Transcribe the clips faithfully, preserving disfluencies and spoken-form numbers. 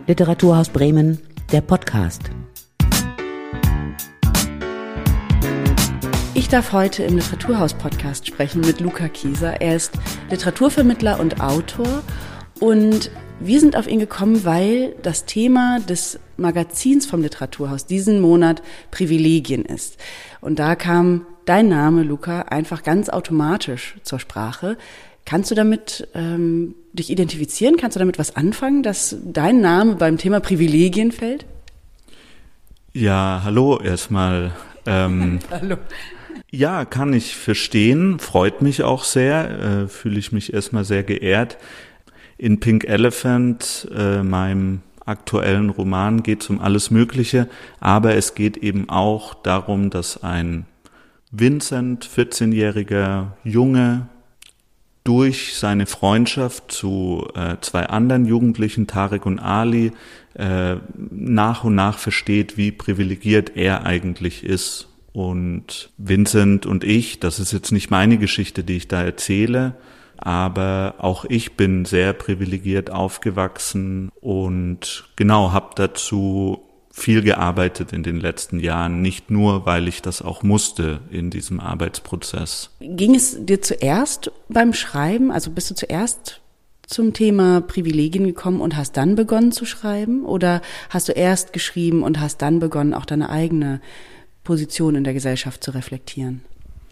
Literaturhaus Bremen, der Podcast. Ich darf heute im Literaturhaus-Podcast sprechen mit Luca Kieser. Er ist Literaturvermittler und Autor und wir sind auf ihn gekommen, weil das Thema des Magazins vom Literaturhaus diesen Monat Privilegien ist. Und da kam dein Name, Luca, einfach ganz automatisch zur Sprache. Kannst du damit ähm, dich identifizieren? Kannst du damit was anfangen, dass dein Name beim Thema Privilegien fällt? Ja, hallo erstmal. Ähm, hallo. Ja, kann ich verstehen, freut mich auch sehr, äh, fühle ich mich erstmal sehr geehrt. In Pink Elephant, äh, meinem aktuellen Roman, geht es um alles Mögliche, aber es geht eben auch darum, dass ein Vincent, vierzehnjähriger Junge, durch seine Freundschaft zu äh, zwei anderen Jugendlichen, Tarek und Ali, äh, nach und nach versteht, wie privilegiert er eigentlich ist. Und Vincent und ich, das ist jetzt nicht meine Geschichte, die ich da erzähle, aber auch ich bin sehr privilegiert aufgewachsen und genau, habe dazu viel gearbeitet in den letzten Jahren, nicht nur, weil ich das auch musste in diesem Arbeitsprozess. Ging es dir zuerst beim Schreiben, also bist du zuerst zum Thema Privilegien gekommen und hast dann begonnen zu schreiben? Oder hast du erst geschrieben und hast dann begonnen, auch deine eigene Position in der Gesellschaft zu reflektieren?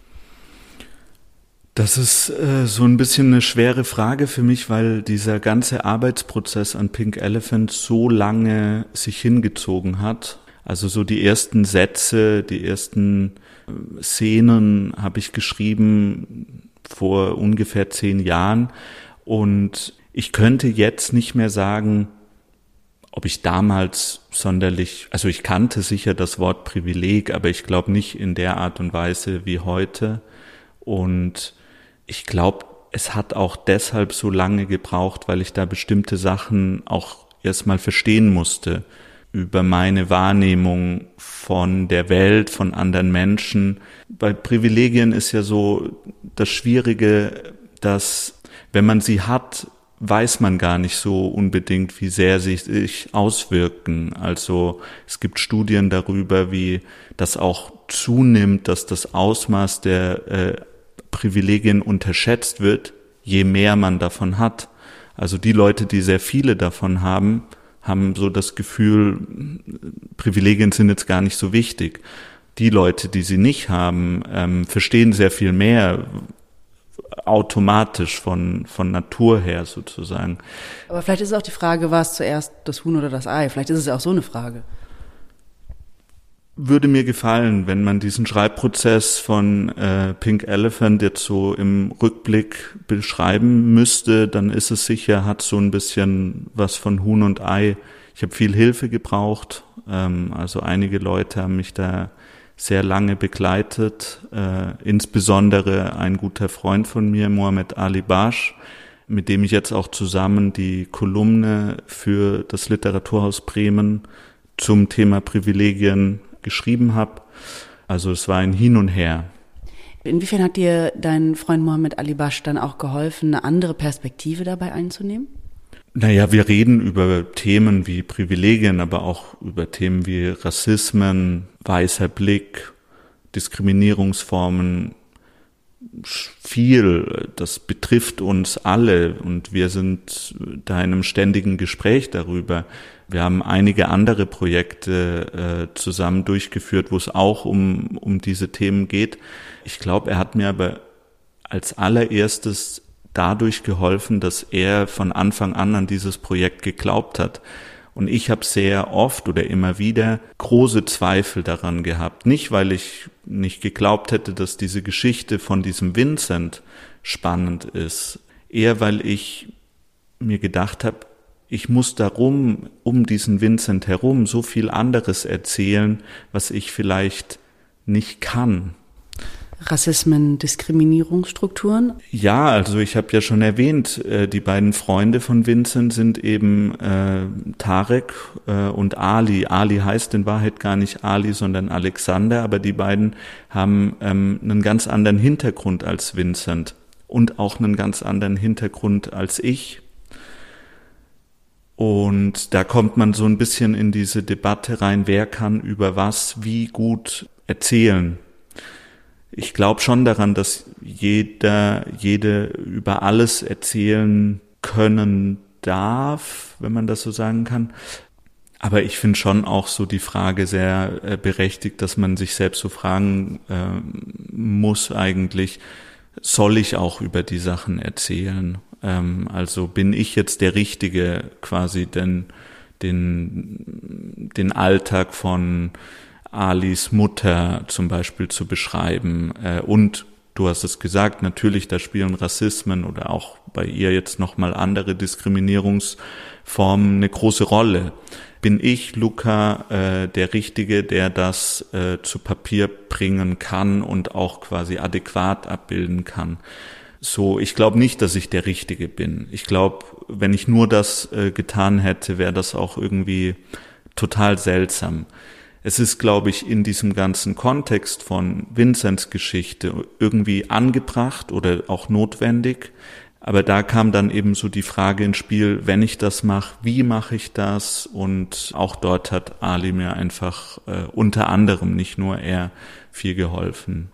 Das ist äh, so ein bisschen eine schwere Frage für mich, weil dieser ganze Arbeitsprozess an Pink Elephant so lange sich hingezogen hat. Also so die ersten Sätze, die ersten äh, Szenen habe ich geschrieben vor ungefähr zehn Jahren. Und ich könnte jetzt nicht mehr sagen, ob ich damals sonderlich, also ich kannte sicher das Wort Privileg, aber ich glaube nicht in der Art und Weise wie heute. Und ich glaube, es hat auch deshalb so lange gebraucht, weil ich da bestimmte Sachen auch erstmal verstehen musste über meine Wahrnehmung von der Welt, von anderen Menschen. Bei Privilegien ist ja so das Schwierige, dass wenn man sie hat, weiß man gar nicht so unbedingt, wie sehr sie sich auswirken. Also es gibt Studien darüber, wie das auch zunimmt, dass das Ausmaß der äh, Privilegien unterschätzt wird, je mehr man davon hat. Also die Leute, die sehr viele davon haben, haben so das Gefühl, Privilegien sind jetzt gar nicht so wichtig. Die Leute, die sie nicht haben, ähm, verstehen sehr viel mehr automatisch von von Natur her sozusagen. Aber vielleicht ist es auch die Frage, war es zuerst das Huhn oder das Ei? Vielleicht ist es ja auch so eine Frage. Würde mir gefallen, wenn man diesen Schreibprozess von äh, Pink Elephant jetzt so im Rückblick beschreiben müsste, dann ist es sicher, hat so ein bisschen was von Huhn und Ei. Ich habe viel Hilfe gebraucht, ähm, also einige Leute haben mich da sehr lange begleitet, äh, insbesondere ein guter Freund von mir, Mohamed Ali Bash, mit dem ich jetzt auch zusammen die Kolumne für das Literaturhaus Bremen zum Thema Privilegien geschrieben habe. Also es war ein Hin und Her. Inwiefern hat dir dein Freund Mohamed Ali Bash dann auch geholfen, eine andere Perspektive dabei einzunehmen? Naja, wir reden über Themen wie Privilegien, aber auch über Themen wie Rassismen, weißer Blick, Diskriminierungsformen, viel. Das betrifft uns alle und wir sind da in einem ständigen Gespräch darüber. Wir haben einige andere Projekte äh, zusammen durchgeführt, wo es auch um um diese Themen geht. Ich glaube, er hat mir aber als allererstes dadurch geholfen, dass er von Anfang an an dieses Projekt geglaubt hat. Und ich habe sehr oft oder immer wieder große Zweifel daran gehabt. Nicht, weil ich nicht geglaubt hätte, dass diese Geschichte von diesem Vincent spannend ist. Eher, weil ich mir gedacht habe, ich muss darum, um diesen Vincent herum, so viel anderes erzählen, was ich vielleicht nicht kann. Rassismen, Diskriminierungsstrukturen? Ja, also ich habe ja schon erwähnt, die beiden Freunde von Vincent sind eben äh, Tarek äh, und Ali. Ali heißt in Wahrheit gar nicht Ali, sondern Alexander, aber die beiden haben ähm, einen ganz anderen Hintergrund als Vincent und auch einen ganz anderen Hintergrund als ich. Und da kommt man so ein bisschen in diese Debatte rein, wer kann über was wie gut erzählen. Ich glaube schon daran, dass jeder, jede über alles erzählen können darf, wenn man das so sagen kann. Aber ich finde schon auch so die Frage sehr äh, berechtigt, dass man sich selbst so fragen äh, muss eigentlich, soll ich auch über die Sachen erzählen? Ähm, also bin ich jetzt der Richtige, quasi den, den, den Alltag von Alis Mutter zum Beispiel zu beschreiben. Äh, und du hast es gesagt, natürlich, da spielen Rassismen oder auch bei ihr jetzt nochmal andere Diskriminierungsformen eine große Rolle. Bin ich, Luca, äh, der Richtige, der das äh, zu Papier bringen kann und auch quasi adäquat abbilden kann? So, ich glaube nicht, dass ich der Richtige bin. Ich glaube, wenn ich nur das äh, getan hätte, wäre das auch irgendwie total seltsam. Es ist, glaube ich, in diesem ganzen Kontext von Vincents Geschichte irgendwie angebracht oder auch notwendig. Aber da kam dann eben so die Frage ins Spiel, wenn ich das mache, wie mache ich das? Und auch dort hat Ali mir einfach äh, unter anderem, nicht nur er, viel geholfen.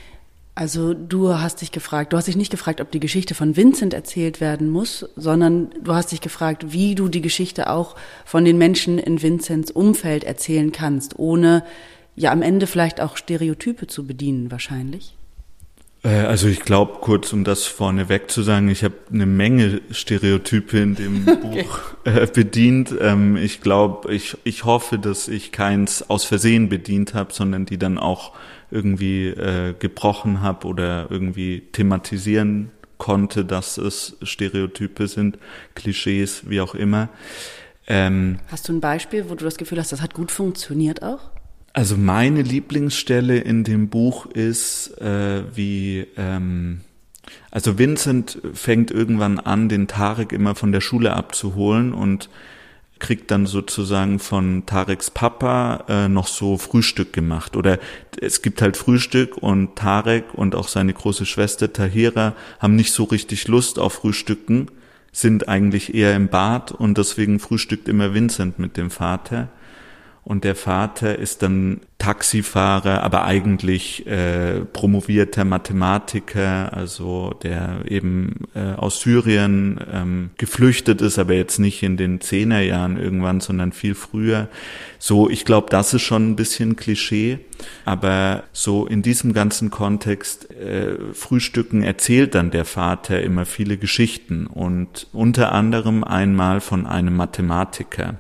Also du hast dich gefragt, du hast dich nicht gefragt, ob die Geschichte von Vincent erzählt werden muss, sondern du hast dich gefragt, wie du die Geschichte auch von den Menschen in Vincents Umfeld erzählen kannst, ohne ja am Ende vielleicht auch Stereotype zu bedienen wahrscheinlich. Also ich glaube, kurz um das vorneweg zu sagen, ich habe eine Menge Stereotype in dem okay. Buch äh, bedient. Ähm, ich glaube, ich, ich hoffe, dass ich keins aus Versehen bedient habe, sondern die dann auch irgendwie äh, gebrochen habe oder irgendwie thematisieren konnte, dass es Stereotype sind, Klischees, wie auch immer. Ähm, Hast du ein Beispiel, wo du das Gefühl hast, das hat gut funktioniert auch? Also meine Lieblingsstelle in dem Buch ist, äh, wie, ähm, also Vincent fängt irgendwann an, den Tarek immer von der Schule abzuholen und kriegt dann sozusagen von Tareks Papa äh, noch so Frühstück gemacht. Oder es gibt halt Frühstück und Tarek und auch seine große Schwester Tahira haben nicht so richtig Lust auf Frühstücken, sind eigentlich eher im Bad und deswegen frühstückt immer Vincent mit dem Vater. Und der Vater ist dann Taxifahrer, aber eigentlich äh, promovierter Mathematiker, also der eben äh, aus Syrien ähm, geflüchtet ist, aber jetzt nicht in den Zehnerjahren irgendwann, sondern viel früher. So, ich glaube, das ist schon ein bisschen Klischee, aber so in diesem ganzen Kontext äh, Frühstücken erzählt dann der Vater immer viele Geschichten und unter anderem einmal von einem Mathematiker.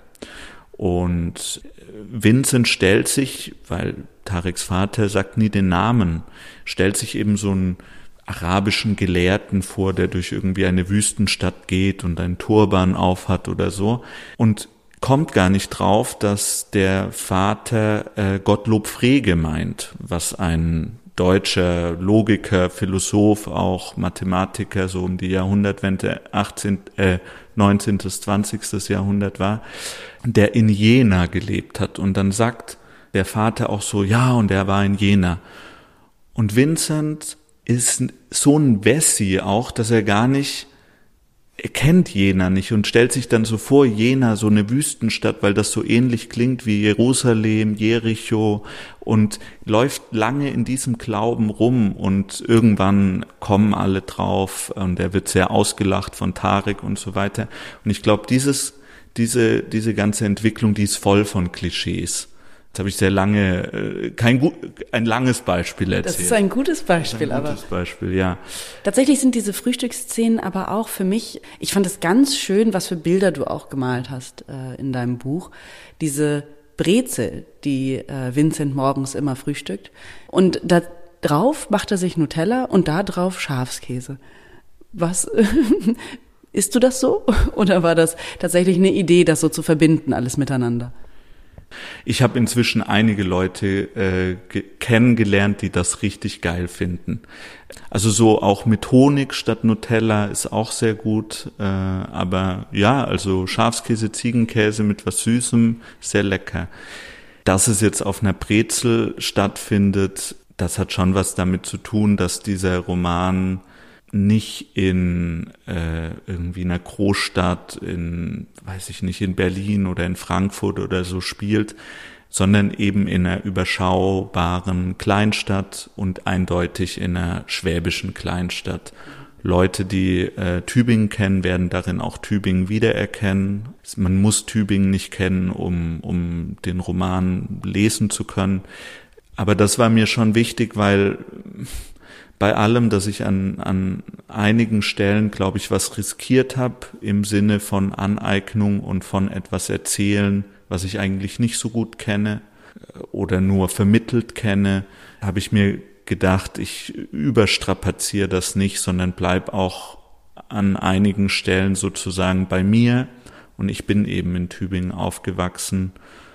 Und Vincent stellt sich, weil Tareks Vater sagt nie den Namen, stellt sich eben so einen arabischen Gelehrten vor, der durch irgendwie eine Wüstenstadt geht und einen Turban aufhat oder so und kommt gar nicht drauf, dass der Vater äh, Gottlob Frege meint, was ein deutscher Logiker, Philosoph, auch Mathematiker, so um die Jahrhundertwende, achtzehnten, äh, neunzehnten bis zwanzigsten Jahrhundert war, der in Jena gelebt hat. Und dann sagt der Vater auch so, ja, und er war in Jena. Und Vincent ist so ein Wessi auch, dass er gar nicht, er kennt Jena nicht und stellt sich dann so vor, Jena, so eine Wüstenstadt, weil das so ähnlich klingt wie Jerusalem, Jericho und läuft lange in diesem Glauben rum und irgendwann kommen alle drauf und er wird sehr ausgelacht von Tarek und so weiter. Und ich glaube, dieses, diese, diese ganze Entwicklung, die ist voll von Klischees. Jetzt habe ich sehr lange, kein gut, ein langes Beispiel erzählt. Das ist ein gutes Beispiel, das ist ein gutes aber. Beispiel, ja. Tatsächlich sind diese Frühstücksszenen aber auch für mich, ich fand es ganz schön, was für Bilder du auch gemalt hast äh, in deinem Buch. Diese Brezel, die äh, Vincent morgens immer frühstückt. Und da drauf macht er sich Nutella und da drauf Schafskäse. Was, isst du das so? Oder war das tatsächlich eine Idee, das so zu verbinden, alles miteinander? Ich habe inzwischen einige Leute äh, ge- kennengelernt, die das richtig geil finden. Also so auch mit Honig statt Nutella ist auch sehr gut. Äh, aber ja, also Schafskäse, Ziegenkäse mit was Süßem, sehr lecker. Dass es jetzt auf einer Brezel stattfindet, das hat schon was damit zu tun, dass dieser Roman nicht in äh, irgendwie einer Großstadt, in, weiß ich nicht, in Berlin oder in Frankfurt oder so spielt, sondern eben in einer überschaubaren Kleinstadt und eindeutig in einer schwäbischen Kleinstadt. Leute, die äh, Tübingen kennen, werden darin auch Tübingen wiedererkennen. Man muss Tübingen nicht kennen, um, um den Roman lesen zu können. Aber das war mir schon wichtig, weil bei allem, dass ich an, an einigen Stellen, glaube ich, was riskiert habe im Sinne von Aneignung und von etwas erzählen, was ich eigentlich nicht so gut kenne oder nur vermittelt kenne, habe ich mir gedacht, ich überstrapaziere das nicht, sondern bleib auch an einigen Stellen sozusagen bei mir. Und ich bin eben in Tübingen aufgewachsen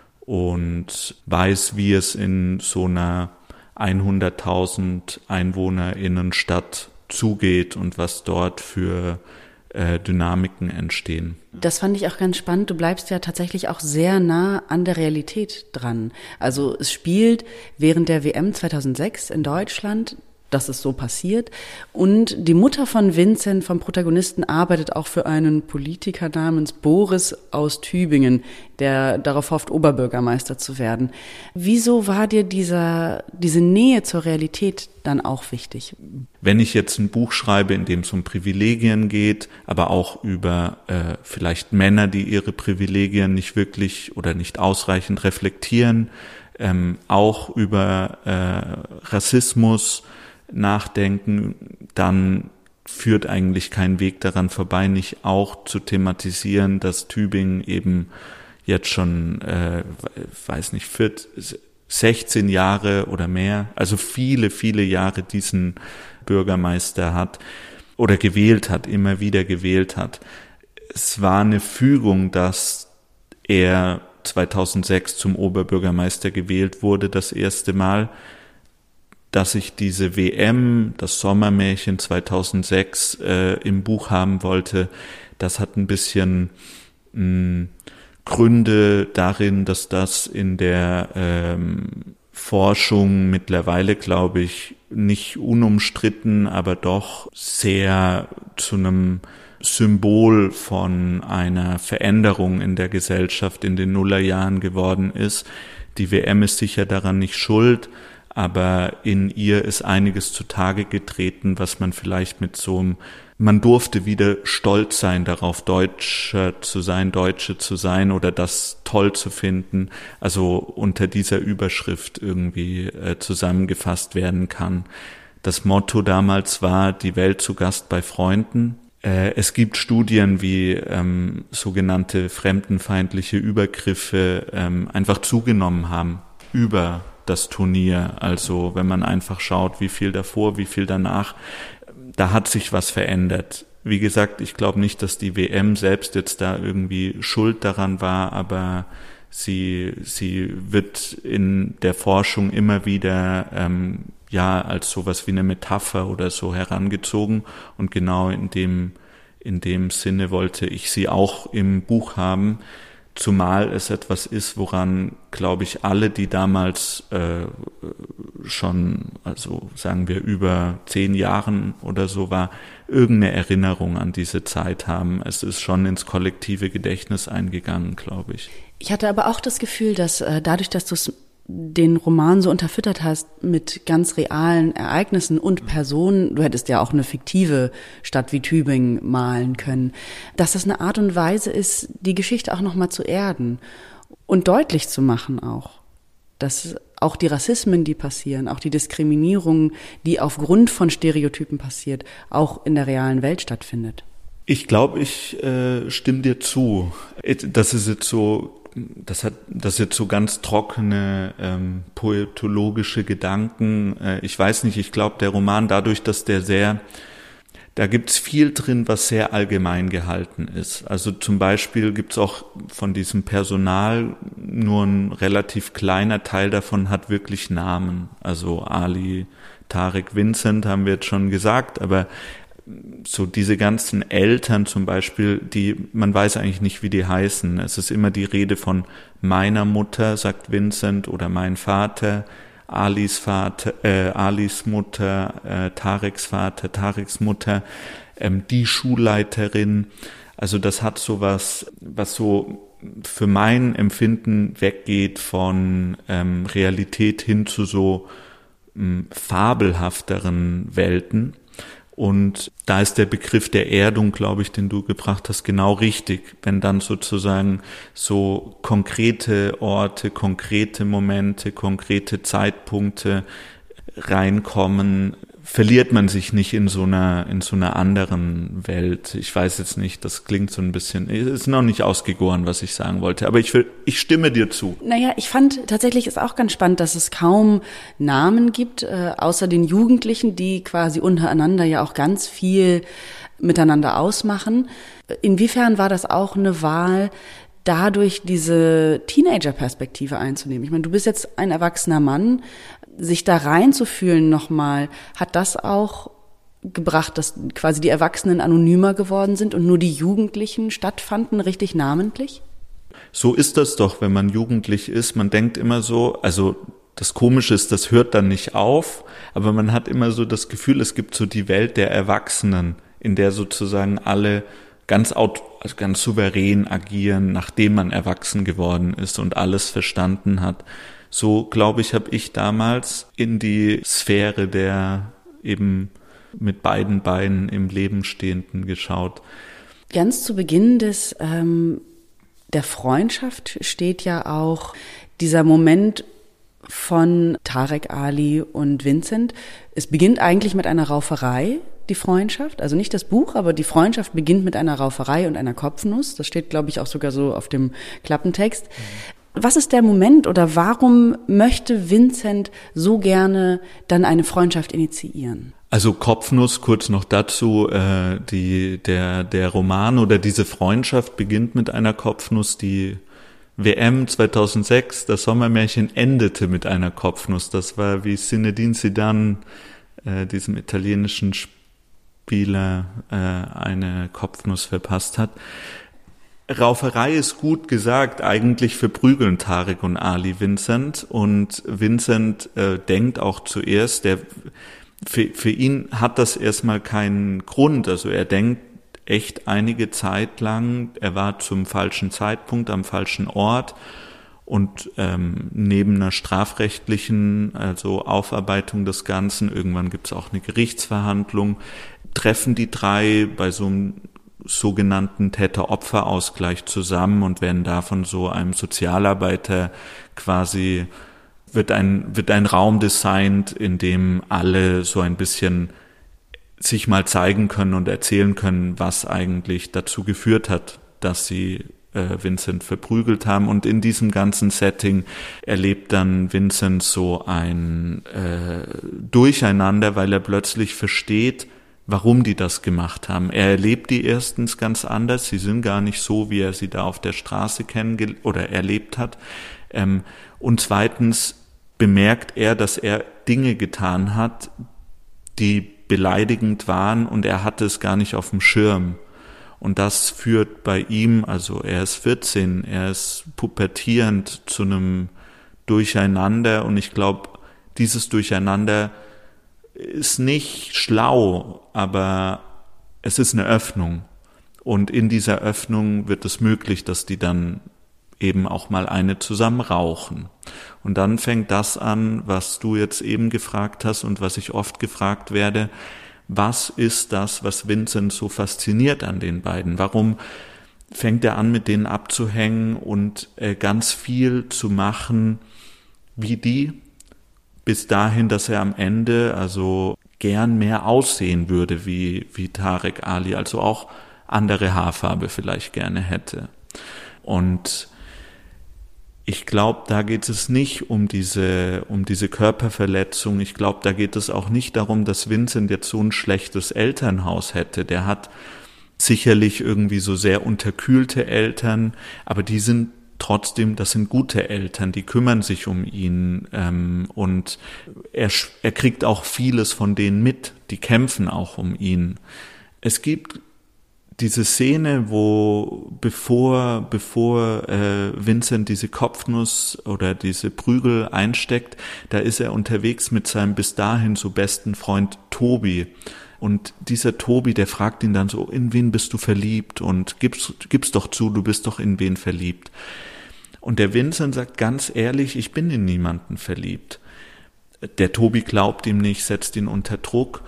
und weiß, wie es in so einer hunderttausend EinwohnerInnen-Stadt zugeht und was dort für äh, Dynamiken entstehen. Das fand ich auch ganz spannend. Du bleibst ja tatsächlich auch sehr nah an der Realität dran. Also es spielt während der W M zweitausendsechs in Deutschland. Das ist so passiert. Und die Mutter von Vincent, vom Protagonisten, arbeitet auch für einen Politiker namens Boris aus Tübingen, der darauf hofft, Oberbürgermeister zu werden. Wieso war dir dieser, diese Nähe zur Realität dann auch wichtig? Wenn ich jetzt ein Buch schreibe, in dem es um Privilegien geht, aber auch über äh, vielleicht Männer, die ihre Privilegien nicht wirklich oder nicht ausreichend reflektieren, ähm, auch über äh, Rassismus nachdenken, dann führt eigentlich kein Weg daran vorbei, nicht auch zu thematisieren, dass Tübingen eben jetzt schon, äh, weiß nicht, vierzehn, sechzehn Jahre oder mehr, also viele, viele Jahre diesen Bürgermeister hat oder gewählt hat, immer wieder gewählt hat. Es war eine Fügung, dass er zweitausendsechs zum Oberbürgermeister gewählt wurde, das erste Mal. Dass ich diese W M, das Sommermärchen zweitausendsechs äh, im Buch haben wollte, das hat ein bisschen mh, Gründe darin, dass das in der ähm, Forschung mittlerweile, glaube ich, nicht unumstritten, aber doch sehr zu einem Symbol von einer Veränderung in der Gesellschaft in den Nullerjahren geworden ist. Die W M ist sicher daran nicht schuld, aber in ihr ist einiges zutage getreten, was man vielleicht mit so einem, man durfte wieder stolz sein darauf, Deutscher zu sein, Deutsche zu sein oder das toll zu finden, also unter dieser Überschrift irgendwie äh, zusammengefasst werden kann. Das Motto damals war, die Welt zu Gast bei Freunden. Äh, es gibt Studien, wie ähm, sogenannte fremdenfeindliche Übergriffe ähm, einfach zugenommen haben über das Turnier, also wenn man einfach schaut, wie viel davor, wie viel danach, da hat sich was verändert. Wie gesagt, ich glaube nicht, dass die W M selbst jetzt da irgendwie schuld daran war, aber sie sie wird in der Forschung immer wieder ähm, ja als sowas wie eine Metapher oder so herangezogen und genau in dem in dem Sinne wollte ich sie auch im Buch haben. Zumal es etwas ist, woran, glaube ich, alle, die damals äh, schon, also sagen wir über zehn Jahren oder so war, irgendeine Erinnerung an diese Zeit haben. Es ist schon ins kollektive Gedächtnis eingegangen, glaube ich. Ich hatte aber auch das Gefühl, dass äh, dadurch, dass du den Roman so unterfüttert hast mit ganz realen Ereignissen und Personen, du hättest ja auch eine fiktive Stadt wie Tübingen malen können, dass das eine Art und Weise ist, die Geschichte auch nochmal zu erden und deutlich zu machen auch, dass auch die Rassismen, die passieren, auch die Diskriminierung, die aufgrund von Stereotypen passiert, auch in der realen Welt stattfindet. Ich glaube, ich äh, stimme dir zu. Das ist jetzt so Das hat, das jetzt so ganz trockene ähm, poetologische Gedanken. Äh, ich weiß nicht, ich glaube, der Roman, dadurch, dass der sehr, da gibt's viel drin, was sehr allgemein gehalten ist. Also zum Beispiel gibt's auch von diesem Personal nur ein relativ kleiner Teil davon hat wirklich Namen. Also Ali, Tarek, Vincent haben wir jetzt schon gesagt, aber so diese ganzen Eltern zum Beispiel, die, man weiß eigentlich nicht, wie die heißen. Es ist immer die Rede von meiner Mutter, sagt Vincent, oder mein Vater. Alis Vater, äh, Alis Mutter, äh, Tareks Vater, Tareks Mutter, ähm, die Schulleiterin. Also das hat so was, was so für mein Empfinden weggeht von ähm, Realität hin zu so ähm, fabelhafteren Welten. Und da ist der Begriff der Erdung, glaube ich, den du gebracht hast, genau richtig. Wenn dann sozusagen so konkrete Orte, konkrete Momente, konkrete Zeitpunkte reinkommen, verliert man sich nicht in so einer, in so einer anderen Welt. Ich weiß jetzt nicht, das klingt so ein bisschen, ist noch nicht ausgegoren, was ich sagen wollte, aber ich will, ich stimme dir zu. Naja, ich fand tatsächlich ist auch ganz spannend, dass es kaum Namen gibt, äh, außer den Jugendlichen, die quasi untereinander ja auch ganz viel miteinander ausmachen. Inwiefern war das auch eine Wahl, dadurch diese Teenager-Perspektive einzunehmen? Ich meine, du bist jetzt ein erwachsener Mann, sich da reinzufühlen nochmal, hat das auch gebracht, dass quasi die Erwachsenen anonymer geworden sind und nur die Jugendlichen stattfanden, richtig namentlich? So ist das doch, wenn man jugendlich ist. Man denkt immer so, also das Komische ist, das hört dann nicht auf, aber man hat immer so das Gefühl, es gibt so die Welt der Erwachsenen, in der sozusagen alle ganz aut- also ganz souverän agieren, nachdem man erwachsen geworden ist und alles verstanden hat. So, glaube ich, habe ich damals in die Sphäre der eben mit beiden Beinen im Leben Stehenden geschaut. Ganz zu Beginn des ähm, der Freundschaft steht ja auch dieser Moment von Tarek Ali und Vincent. Es beginnt eigentlich mit einer Rauferei, die Freundschaft. Also nicht das Buch, aber die Freundschaft beginnt mit einer Rauferei und einer Kopfnuss. Das steht, glaube ich, auch sogar so auf dem Klappentext. Mhm. Was ist der Moment oder warum möchte Vincent so gerne dann eine Freundschaft initiieren? Also Kopfnuss, kurz noch dazu, äh, die, der, der Roman oder diese Freundschaft beginnt mit einer Kopfnuss. Die W M zweitausendsechs, das Sommermärchen, endete mit einer Kopfnuss. Das war, wie Zinedine Zidane, äh, diesem italienischen Spieler, äh, eine Kopfnuss verpasst hat. Rauferei ist gut gesagt, eigentlich verprügeln Tarek und Ali Vincent und Vincent äh, denkt auch zuerst, der für, für ihn hat das erstmal keinen Grund, also er denkt echt einige Zeit lang, er war zum falschen Zeitpunkt am falschen Ort und ähm, neben einer strafrechtlichen, also Aufarbeitung des Ganzen, irgendwann gibt es auch eine Gerichtsverhandlung, treffen die drei bei so einem sogenannten Täter-Opfer-Ausgleich zusammen und werden da von so einem Sozialarbeiter quasi, wird ein, wird ein Raum designt, in dem alle so ein bisschen sich mal zeigen können und erzählen können, was eigentlich dazu geführt hat, dass sie äh, Vincent verprügelt haben. Und in diesem ganzen Setting erlebt dann Vincent so ein äh, Durcheinander, weil er plötzlich versteht, warum die das gemacht haben. Er erlebt die erstens ganz anders, sie sind gar nicht so, wie er sie da auf der Straße kennengelernt oder erlebt hat. Ähm, und zweitens bemerkt er, dass er Dinge getan hat, die beleidigend waren und er hatte es gar nicht auf dem Schirm. Und das führt bei ihm, also er ist vierzehn, er ist pubertierend zu einem Durcheinander und ich glaube, dieses Durcheinander ist nicht schlau, aber es ist eine Öffnung. Und in dieser Öffnung wird es möglich, dass die dann eben auch mal eine zusammen rauchen. Und dann fängt das an, was du jetzt eben gefragt hast und was ich oft gefragt werde. Was ist das, was Vincent so fasziniert an den beiden? Warum fängt er an, mit denen abzuhängen und äh, ganz viel zu machen wie die? Bis dahin, dass er am Ende also gern mehr aussehen würde wie, wie Tarek Ali, also auch andere Haarfarbe vielleicht gerne hätte. Und ich glaube, da geht es nicht um diese, um diese Körperverletzung. Ich glaube, da geht es auch nicht darum, dass Vincent jetzt so ein schlechtes Elternhaus hätte. Der hat sicherlich irgendwie so sehr unterkühlte Eltern, aber die sind trotzdem, das sind gute Eltern, die kümmern sich um ihn ähm, und er, er kriegt auch vieles von denen mit, die kämpfen auch um ihn. Es gibt diese Szene, wo bevor bevor äh, Vincent diese Kopfnuss oder diese Prügel einsteckt, da ist er unterwegs mit seinem bis dahin so besten Freund Tobi. Und dieser Tobi, der fragt ihn dann so, in wen bist du verliebt? Und gib's, gib's doch zu, du bist doch in wen verliebt. Und der Vincent sagt ganz ehrlich, ich bin in niemanden verliebt. Der Tobi glaubt ihm nicht, setzt ihn unter Druck.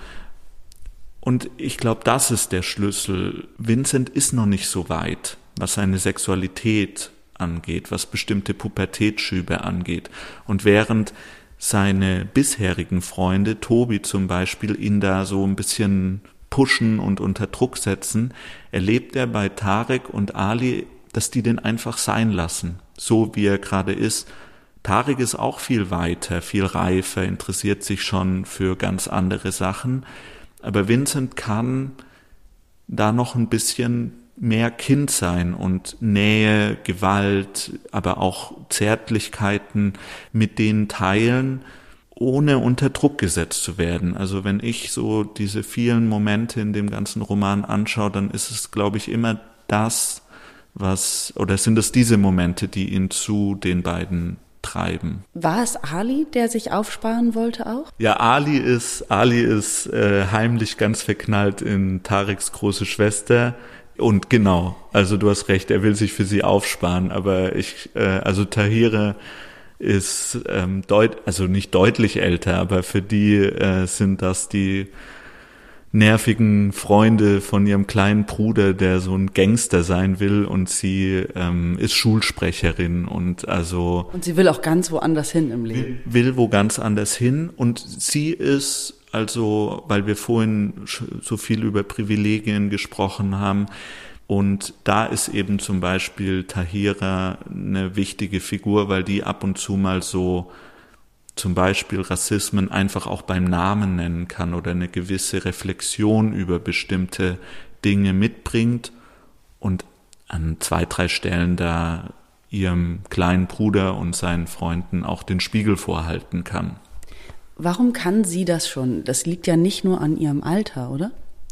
Und ich glaube, das ist der Schlüssel. Vincent ist noch nicht so weit, was seine Sexualität angeht, was bestimmte Pubertätsschübe angeht. Und während seine bisherigen Freunde, Tobi zum Beispiel, ihn da so ein bisschen pushen und unter Druck setzen, erlebt er bei Tarek und Ali, dass die den einfach sein lassen, so wie er gerade ist. Tarek ist auch viel weiter, viel reifer, interessiert sich schon für ganz andere Sachen. Aber Vincent kann da noch ein bisschen mehr Kind sein und Nähe, Gewalt, aber auch Zärtlichkeiten mit denen teilen, ohne unter Druck gesetzt zu werden. Also wenn ich so diese vielen Momente in dem ganzen Roman anschaue, dann ist es, glaube ich, immer das, was, oder sind es diese Momente, die ihn zu den beiden treiben. War es Ali, der sich aufsparen wollte auch? Ja, Ali ist, Ali ist äh, heimlich ganz verknallt in Tareks große Schwester. Und genau, also du hast recht, er will sich für sie aufsparen, aber ich, äh, also Tahira ist ähm, deut, also nicht deutlich älter, aber für die äh, sind das die nervigen Freunde von ihrem kleinen Bruder, der so ein Gangster sein will, und sie ähm, ist Schulsprecherin und also und sie will auch ganz woanders hin im Leben. Will, will wo ganz anders hin, und sie ist also, weil wir vorhin so viel über Privilegien gesprochen haben, und da ist eben zum Beispiel Tahira eine wichtige Figur, weil die ab und zu mal so zum Beispiel Rassismen einfach auch beim Namen nennen kann oder eine gewisse Reflexion über bestimmte Dinge mitbringt und an zwei, drei Stellen da ihrem kleinen Bruder und seinen Freunden auch den Spiegel vorhalten kann. Warum kann sie das schon? Das liegt ja nicht nur an ihrem Alter, oder?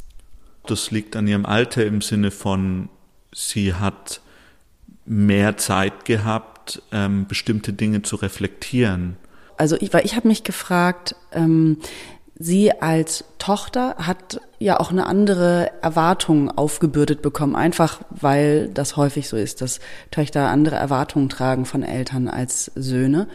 Das liegt an ihrem Alter im Sinne von, sie hat mehr Zeit gehabt, ähm, bestimmte Dinge zu reflektieren. Also ich, weil ich habe mich gefragt, ähm, sie als Tochter hat ja auch eine andere Erwartung aufgebürdet bekommen, einfach weil das häufig so ist, dass Töchter andere Erwartungen tragen von Eltern als Söhne.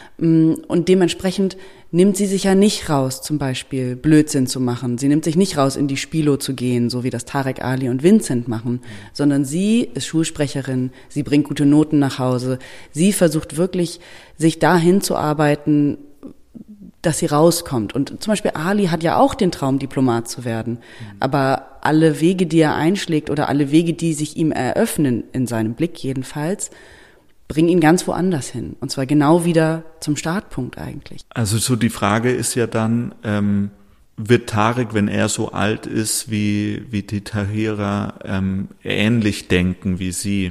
Und dementsprechend nimmt sie sich ja nicht raus, zum Beispiel Blödsinn zu machen. Sie nimmt sich nicht raus, in die Spilo zu gehen, so wie das Tarek, Ali und Vincent machen, sondern sie ist Schulsprecherin, sie bringt gute Noten nach Hause. Sie versucht wirklich, sich dahin zu arbeiten, dass sie rauskommt. Und zum Beispiel Ali hat ja auch den Traum, Diplomat zu werden. Aber alle Wege, die er einschlägt oder alle Wege, die sich ihm eröffnen, in seinem Blick jedenfalls, bringen ihn ganz woanders hin. Und zwar genau wieder zum Startpunkt eigentlich. Also so die Frage ist ja dann, ähm, wird Tarek, wenn er so alt ist wie, wie die Tahira, ähm, ähnlich denken wie sie?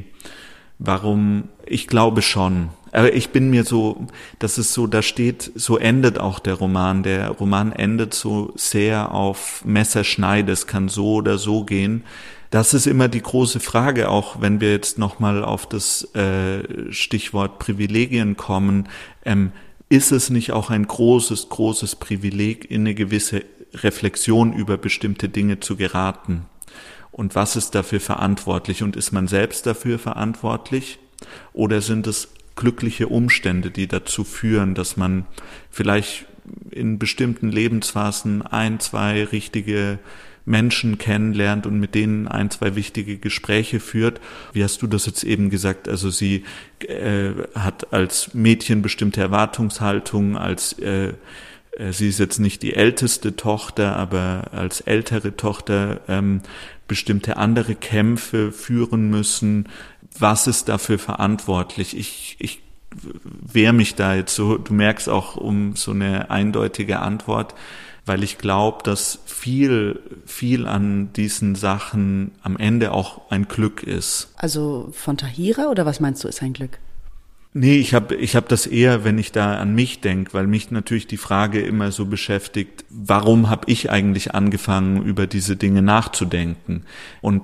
Warum? Ich glaube schon. Aber ich bin mir so, das ist so, da steht, so endet auch der Roman. Der Roman endet so sehr auf Messerschneide. Es kann so oder so gehen. Das ist immer die große Frage, auch wenn wir jetzt nochmal auf das äh, Stichwort Privilegien kommen. Ähm, ist es nicht auch ein großes, großes Privileg, in eine gewisse Reflexion über bestimmte Dinge zu geraten? Und was ist dafür verantwortlich? Und ist man selbst dafür verantwortlich? Oder sind es glückliche Umstände, die dazu führen, dass man vielleicht in bestimmten Lebensphasen ein, zwei richtige Menschen kennenlernt und mit denen ein, zwei wichtige Gespräche führt. Wie hast du das jetzt eben gesagt? Also sie äh, hat als Mädchen bestimmte Erwartungshaltung, als äh, sie ist jetzt nicht die älteste Tochter, aber als ältere Tochter ähm, bestimmte andere Kämpfe führen müssen. Was ist dafür verantwortlich? Ich, ich wehre mich da jetzt so, du merkst auch um so eine eindeutige Antwort, weil ich glaube, dass viel, viel an diesen Sachen am Ende auch ein Glück ist. Also von Tahira oder was meinst du, ist ein Glück? Nee, ich habe ich hab das eher, wenn ich da an mich denke, weil mich natürlich die Frage immer so beschäftigt, warum habe ich eigentlich angefangen, über diese Dinge nachzudenken? Und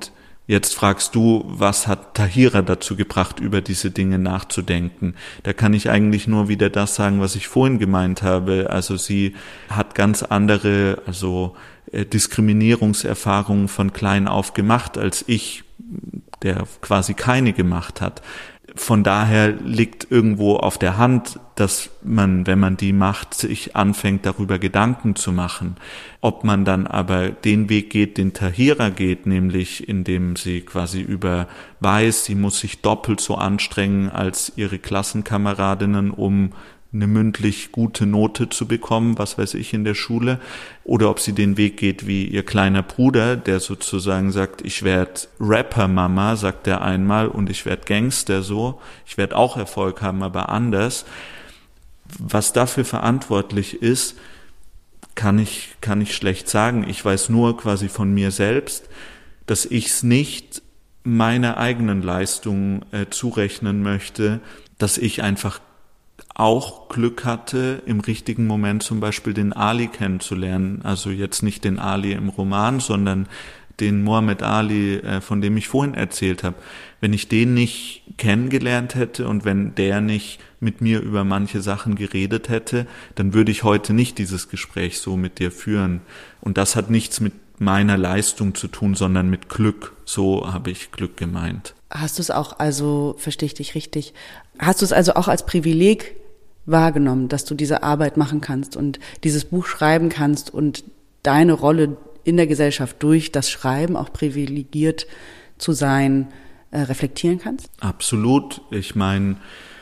Jetzt fragst du, was hat Tahira dazu gebracht, über diese Dinge nachzudenken? Da kann ich eigentlich nur wieder das sagen, was ich vorhin gemeint habe. Also sie hat ganz andere, also äh, Diskriminierungserfahrungen von klein auf gemacht als ich, der quasi keine gemacht hat. Von daher liegt irgendwo auf der Hand, dass man, wenn man die macht, sich anfängt, darüber Gedanken zu machen. Ob man dann aber den Weg geht, den Tahira geht, nämlich indem sie quasi über weiß, sie muss sich doppelt so anstrengen als ihre Klassenkameradinnen, um eine mündlich gute Note zu bekommen, was weiß ich, in der Schule, oder ob sie den Weg geht wie ihr kleiner Bruder, der sozusagen sagt, ich werde Rapper-Mama, sagt er einmal, und ich werde Gangster so, ich werde auch Erfolg haben, aber anders. Was dafür verantwortlich ist, kann ich, kann ich schlecht sagen. Ich weiß nur quasi von mir selbst, dass ich es nicht meiner eigenen Leistung äh, zurechnen möchte, dass ich einfach auch Glück hatte, im richtigen Moment zum Beispiel den Ali kennenzulernen. Also jetzt nicht den Ali im Roman, sondern den Muhammad Ali, von dem ich vorhin erzählt habe. Wenn ich den nicht kennengelernt hätte und wenn der nicht mit mir über manche Sachen geredet hätte, dann würde ich heute nicht dieses Gespräch so mit dir führen. Und das hat nichts mit meiner Leistung zu tun, sondern mit Glück. So habe ich Glück gemeint. Hast du es auch, also verstehe ich dich richtig, hast du es also auch als Privileg wahrgenommen, dass du diese Arbeit machen kannst und dieses Buch schreiben kannst und deine Rolle in der Gesellschaft durch das Schreiben auch privilegiert zu sein, äh, reflektieren kannst? Absolut. Ich meine,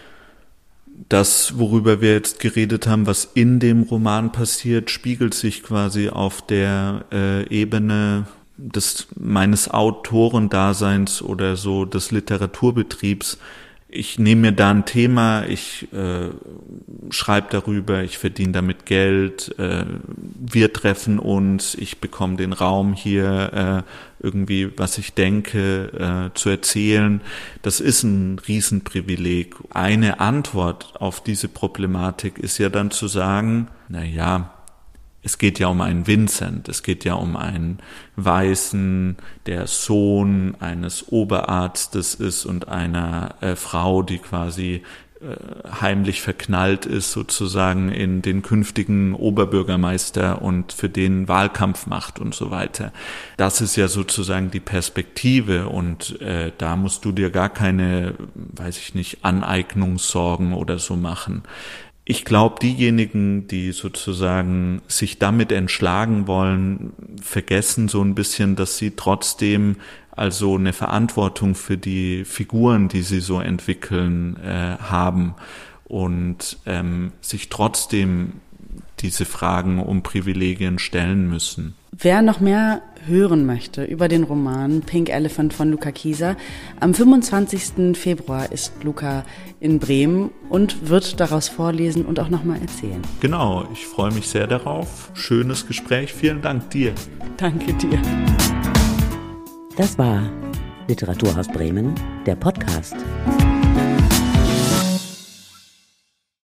das, worüber wir jetzt geredet haben, was in dem Roman passiert, spiegelt sich quasi auf der äh, Ebene des meines Autorendaseins oder so des Literaturbetriebs. Ich nehme mir da ein Thema, ich äh, schreibe darüber, ich verdiene damit Geld, äh, wir treffen uns, ich bekomme den Raum hier, äh, irgendwie, was ich denke, äh, zu erzählen. Das ist ein Riesenprivileg. Eine Antwort auf diese Problematik ist ja dann zu sagen, na ja, es geht ja um einen Vincent, es geht ja um einen Weißen, der Sohn eines Oberarztes ist und einer äh, Frau, die quasi äh, heimlich verknallt ist sozusagen in den künftigen Oberbürgermeister und für den Wahlkampf macht und so weiter. Das ist ja sozusagen die Perspektive und äh, da musst du dir gar keine, weiß ich nicht, Aneignungssorgen oder so machen. Ich glaube, diejenigen, die sozusagen sich damit entschlagen wollen, vergessen so ein bisschen, dass sie trotzdem also eine Verantwortung für die Figuren, die sie so entwickeln, äh, haben und ähm, sich trotzdem diese Fragen um Privilegien stellen müssen. Wer noch mehr hören möchte über den Roman Pink Elephant von Luca Kieser, am fünfundzwanzigsten Februar ist Luca in Bremen und wird daraus vorlesen und auch nochmal erzählen. Genau, ich freue mich sehr darauf. Schönes Gespräch. Vielen Dank dir. Danke dir. Das war Literaturhaus Bremen, der Podcast.